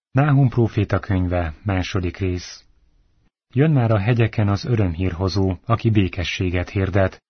Náhum próféta könyve, 2. rész. Jön már a hegyeken az örömhírhozó, aki békességet hirdet.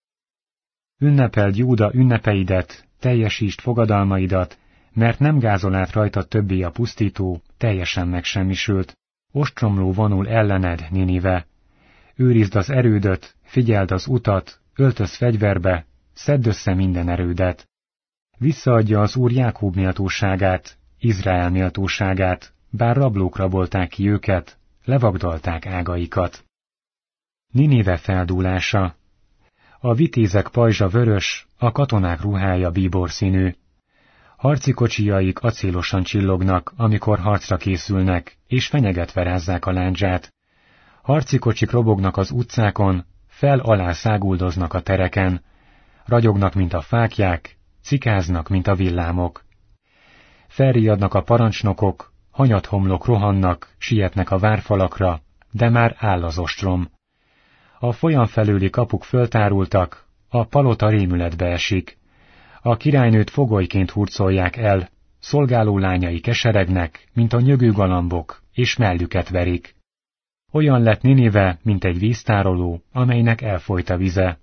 Ünnepeld Júda ünnepeidet, teljesítsd fogadalmaidat, mert nem gázol át rajta többé a pusztító, teljesen megsemmisült. Ostromló vonul ellened, Ninive. Őrizd az erődöt, figyeld az utat, öltöz fegyverbe, szedd össze minden erődet. Visszaadja az Úr Jákób méltóságát, Izrael méltóságát, bár rablók rabolták ki őket, levagdalták ágaikat. Ninive feldúlása. A vitézek pajzsa vörös, a katonák ruhája bíborszínű. Harci kocsijaik acélosan csillognak, amikor harcra készülnek, és fenyegetve rázzák a lándzsát. Harci kocsik robognak az utcákon, fel-alá száguldoznak a tereken, ragyognak, mint a fáklyák, cikáznak, mint a villámok. Felriadnak a parancsnokok, hanyathomlok rohannak, sietnek a várfalakra, de már áll az ostrom. A folyam felőli kapuk föltárultak, a palota rémületbe esik. A királynőt fogolyként hurcolják el, szolgáló lányai keseregnek, mint a nyögő galambok, és mellüket verik. Olyan lett Ninive, mint egy víztároló, amelynek elfolyt a vize.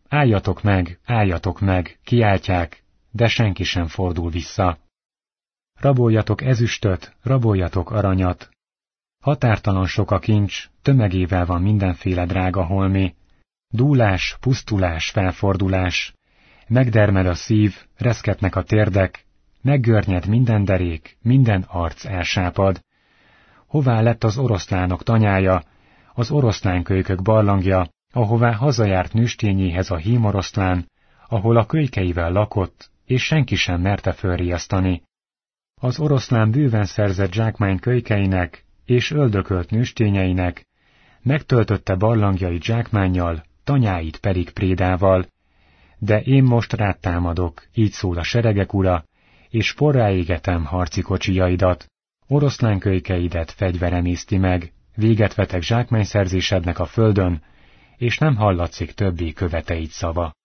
Álljatok meg, kiáltják, de senki sem fordul vissza. Raboljatok ezüstöt, raboljatok aranyat. Határtalan sok a kincs, tömegével van mindenféle drága holmi. Dúlás, pusztulás, felfordulás. Megdermed a szív, reszketnek a térdek, meggörnyed minden derék, minden arc elsápad. Hová lett az oroszlánok tanyája, az oroszlánkölykök barlangja, ahová hazajárt nőstényéhez a hímoroszlán, ahol a kölykeivel lakott, és senki sem merte fölriasztani. Az oroszlán bőven szerzett zsákmány kölykeinek, és öldökölt nőstényeinek, megtöltötte barlangjait zsákmánnyal, tanyáit pedig prédával. De én most rád támadok, így szól a seregek ura, és porrá égetem harci kocsijaidat, oroszlánkölykeidet fegyver emészti meg, véget vetek zsákmányszerzésednek a földön, és nem hallatszik többé követeid szava.